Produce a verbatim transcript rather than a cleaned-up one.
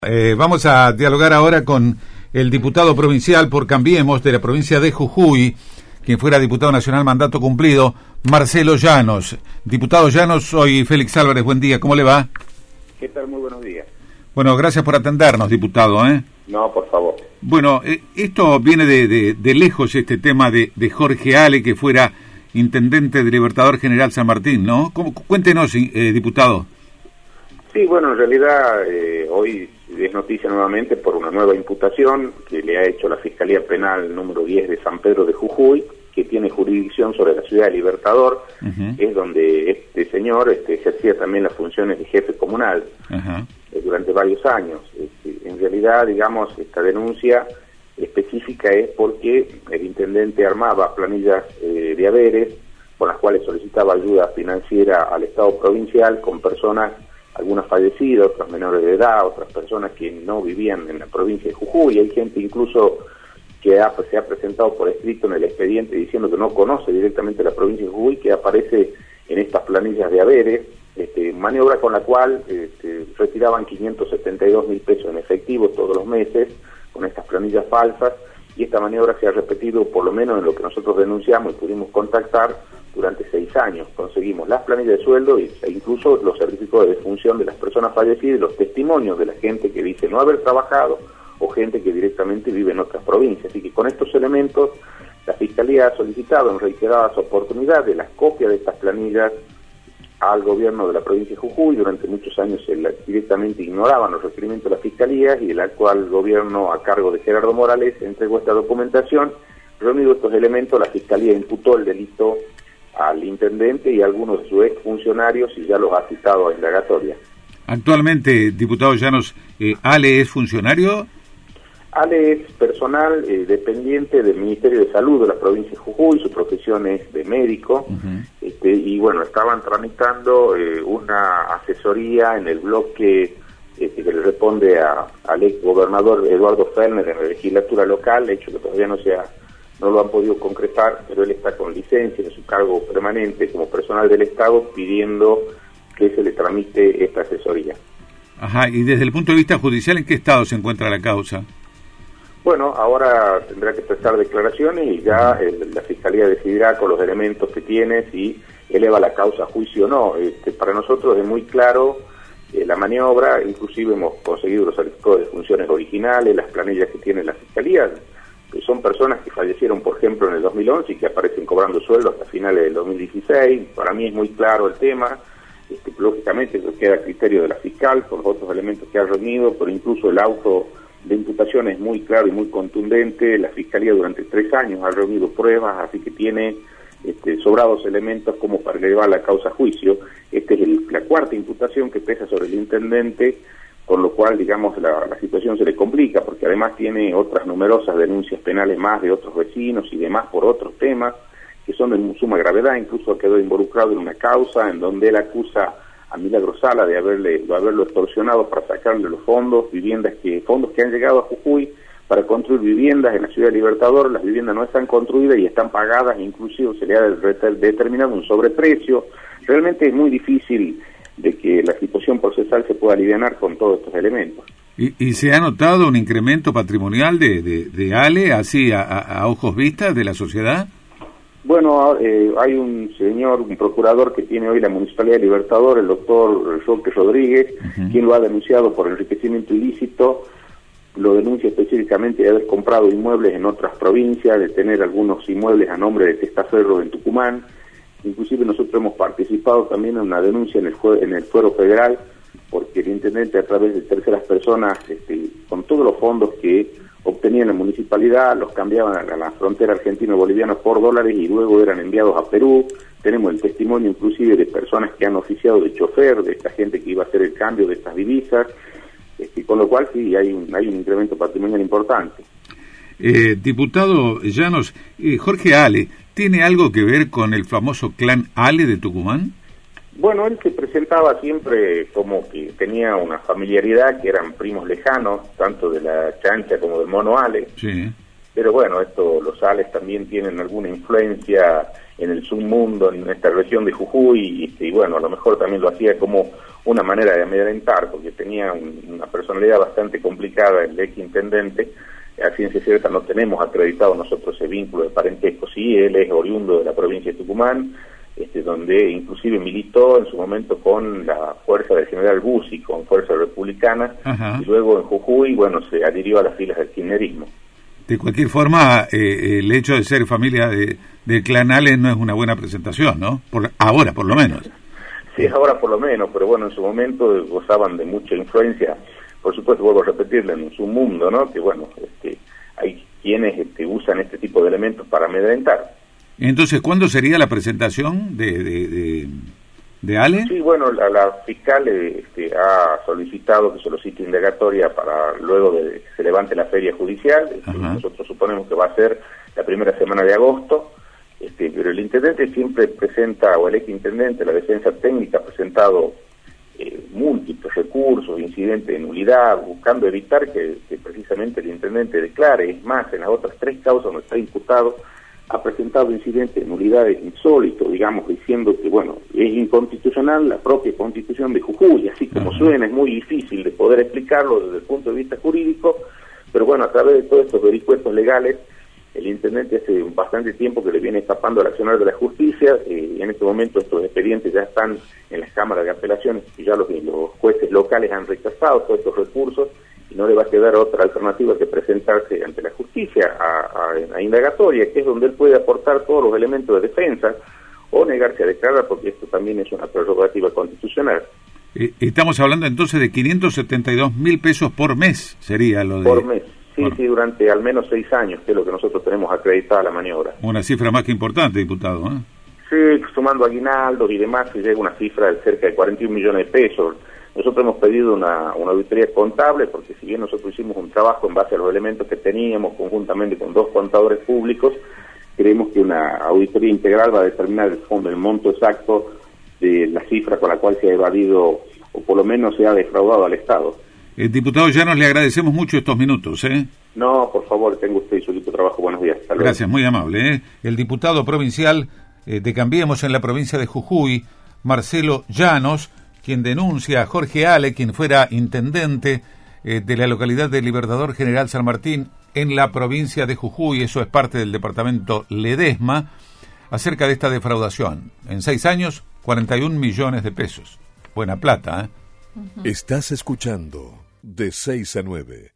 Eh, vamos a dialogar ahora con el diputado provincial por Cambiemos de la provincia de Jujuy, quien fuera diputado nacional mandato cumplido, Marcelo Llanos. Diputado Llanos, soy Félix Álvarez, buen día, ¿cómo le va? ¿Qué tal? Muy buenos días. Bueno, gracias por atendernos, diputado, ¿eh? No, por favor. Bueno, eh, esto viene de, de, de lejos, este tema de, de Jorge Ale, que fuera intendente de Libertador General San Martín, ¿no? ¿Cómo, cuéntenos, eh, diputado. Sí, bueno, en realidad eh, hoy es noticia nuevamente por una nueva imputación que le ha hecho la Fiscalía Penal número diez de San Pedro de Jujuy, que tiene jurisdicción sobre la ciudad de Libertador, uh-huh. Es donde este señor este, ejercía también las funciones de jefe comunal uh-huh. eh, durante varios años. Este, en realidad, digamos, esta denuncia específica es porque el intendente armaba planillas eh, de haberes con las cuales solicitaba ayuda financiera al Estado provincial con personas, algunas fallecidas, otras menores de edad, otras personas que no vivían en la provincia de Jujuy. Hay gente incluso que ha, pues, se ha presentado por escrito en el expediente diciendo que no conoce directamente la provincia de Jujuy, que aparece en estas planillas de haberes, este, maniobra con la cual este, retiraban quinientos setenta y dos mil pesos en efectivo todos los meses con estas planillas falsas, y esta maniobra se ha repetido, por lo menos en lo que nosotros denunciamos y pudimos contactar, durante seis años. Conseguimos las planillas de sueldo e incluso los certificados de defunción de las personas fallecidas y los testimonios de la gente que dice no haber trabajado o gente que directamente vive en otras provincias. Así que con estos elementos la Fiscalía ha solicitado en reiteradas oportunidades las copias de estas planillas al gobierno de la provincia de Jujuy. Durante muchos años se la, directamente ignoraban los requerimientos de la Fiscalía, y el actual gobierno a cargo de Gerardo Morales entregó esta documentación. Reunidos estos elementos, la Fiscalía imputó el delito al intendente y a algunos de sus exfuncionarios y ya los ha citado a indagatoria. Actualmente, diputado Llanos, eh, ¿Ale es funcionario? Ale es personal eh, dependiente del Ministerio de Salud de la provincia de Jujuy, su profesión es de médico, uh-huh. este, y bueno, estaban tramitando eh, una asesoría en el bloque este, que le responde a, al ex gobernador Eduardo Fellner en la legislatura local, hecho que todavía no se ha no lo han podido concretar, pero él está con licencia en su cargo permanente como personal del Estado pidiendo que se le tramite esta asesoría. Ajá, y desde el punto de vista judicial, ¿en qué estado se encuentra la causa? Bueno, ahora tendrá que prestar declaraciones y ya el, la Fiscalía decidirá con los elementos que tiene si eleva la causa a juicio o no. Este, para nosotros es muy claro eh, la maniobra, inclusive hemos conseguido los certificados de funciones originales, las planillas que tiene la Fiscalía, que son personas que fallecieron, por ejemplo, en el dos mil once y que aparecen cobrando sueldo hasta finales del dos mil dieciséis. Para mí es muy claro el tema, este, lógicamente queda a criterio de la fiscal por los otros elementos que ha reunido, pero incluso el auto de imputación es muy claro y muy contundente. La Fiscalía durante tres años ha reunido pruebas, así que tiene este, sobrados elementos como para elevar la causa a juicio. Esta es el, la cuarta imputación que pesa sobre el intendente, con lo cual, digamos, la, la situación se le complica, porque además tiene otras numerosas denuncias penales más de otros vecinos y demás por otros temas que son de suma gravedad. Incluso quedó involucrado en una causa en donde él acusa a Milagro Sala de haberle de haberlo extorsionado para sacarle los fondos, viviendas que fondos que han llegado a Jujuy para construir viviendas en la ciudad de Libertador. Las viviendas no están construidas y están pagadas, inclusive se le ha determinado un sobreprecio. Realmente es muy difícil de que la situación procesal se pueda alivianar con todos estos elementos. ¿Y, y se ha notado un incremento patrimonial de, de, de Ale, así a, a, a ojos vistas, de la sociedad? Bueno, eh, hay un señor, un procurador que tiene hoy la Municipalidad de Libertador, el doctor Roque Rodríguez, uh-huh. quien lo ha denunciado por enriquecimiento ilícito. Lo denuncia específicamente de haber comprado inmuebles en otras provincias, de tener algunos inmuebles a nombre de Testaferro en Tucumán. Inclusive nosotros hemos participado también en una denuncia en el, en el fuero federal, porque el intendente, a través de terceras personas, este, con todos los fondos que obtenía en la municipalidad, los cambiaban a la frontera argentino-boliviana por dólares y luego eran enviados a Perú. Tenemos el testimonio inclusive de personas que han oficiado de chofer, de esta gente que iba a hacer el cambio de estas divisas, este, con lo cual sí, hay un, hay un incremento patrimonial importante. Eh, diputado Llanos, eh, Jorge Ale, ¿tiene algo que ver con el famoso clan Ale de Tucumán? Bueno, él se presentaba siempre como que tenía una familiaridad, que eran primos lejanos, tanto de la Chancha como del Mono Ale. Sí. pero bueno, esto, los Ales también tienen alguna influencia en el submundo, en esta región de Jujuy, y, y bueno, a lo mejor también lo hacía como una manera de amedrentar, porque tenía un, una personalidad bastante complicada el ex intendente. A ciencia cierta no tenemos acreditado nosotros ese vínculo de parentesco. Sí, él es oriundo de la provincia de Tucumán, este, donde inclusive militó en su momento con la fuerza del general Bussi, con Fuerza Republicana, Ajá. y luego en Jujuy, bueno, se adhirió a las filas del kirchnerismo. De cualquier forma, eh, el hecho de ser familia de, del clan Ales no es una buena presentación, ¿no? Por ahora, por lo menos. Sí, ahora por lo menos, pero bueno, en su momento gozaban de mucha influencia. Por supuesto, vuelvo a repetirle, en su mundo, ¿no? Que bueno, este, hay quienes este, usan este tipo de elementos para amedrentar. Entonces, ¿cuándo sería la presentación de, de, de, de Ale? Sí, bueno, la, la fiscal este, ha solicitado que se lo cite indagatoria para luego de que se levante la feria judicial. Este, nosotros suponemos que va a ser la primera semana de agosto, este, pero el intendente siempre presenta, o el ex intendente, la defensa técnica ha presentado Eh, múltiples recursos, incidentes de nulidad, buscando evitar que, que precisamente el intendente declare. Es más, en las otras tres causas donde está imputado, ha presentado incidentes de nulidad insólitos, digamos, diciendo que, bueno, es inconstitucional la propia constitución de Jujuy, así como uh-huh. suena, es muy difícil de poder explicarlo desde el punto de vista jurídico, pero bueno, a través de todos estos vericuetos legales, el intendente hace bastante tiempo que le viene escapando al accionar de la justicia, eh, y en este momento estos expedientes ya están en las cámaras de apelaciones y ya los, los jueces locales han rechazado todos estos recursos y no le va a quedar otra alternativa que presentarse ante la justicia a, a, a indagatoria, que es donde él puede aportar todos los elementos de defensa o negarse a declarar, porque esto también es una prerrogativa constitucional. Eh, estamos hablando entonces de quinientos setenta y dos mil pesos por mes, sería lo de... Por mes. Sí, bueno. sí, durante al menos seis años, que es lo que nosotros tenemos acreditada la maniobra. Una cifra más que importante, diputado, ¿eh? Sí, sumando aguinaldos y demás, se llega a una cifra de cerca de cuarenta y un millones de pesos. Nosotros hemos pedido una, una auditoría contable, porque si bien nosotros hicimos un trabajo en base a los elementos que teníamos, conjuntamente con dos contadores públicos, creemos que una auditoría integral va a determinar el fondo, el monto exacto de la cifra con la cual se ha evadido, o por lo menos se ha defraudado al Estado. Eh, diputado Llanos, le agradecemos mucho estos minutos, ¿eh? No, por favor, tenga usted y su lindo trabajo. Buenos días. Hasta luego. Gracias, muy amable, ¿eh? El diputado provincial eh, de Cambiemos en la provincia de Jujuy, Marcelo Llanos, quien denuncia a Jorge Ale, quien fuera intendente eh, de la localidad de Libertador General San Martín en la provincia de Jujuy, eso es parte del departamento Ledesma, acerca de esta defraudación. En seis años, cuarenta y un millones de pesos. Buena plata, ¿eh? Estás escuchando De seis a nueve.